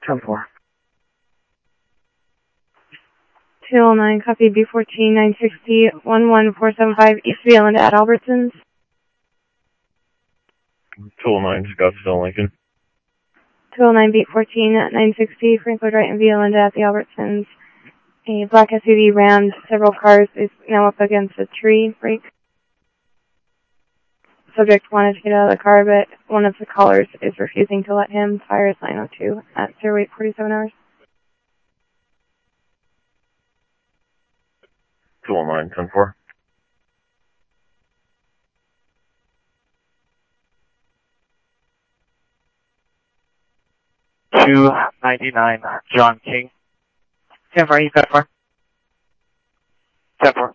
10-4. 209, copy B14, 960, 11475 East Violanda at Albertsons. 209, Scottsdale, Lincoln. 209, beat 14, 960, Franklin Wright and Violanda at the Albertsons. A black SUV rammed several cars, is now up against a tree break. Subject wanted to get out of the car, but one of the callers is refusing to let him. Fire is 902 at 0847 hours. 209, 10-4. $299, John King. 10-4, you got 4. 10-4.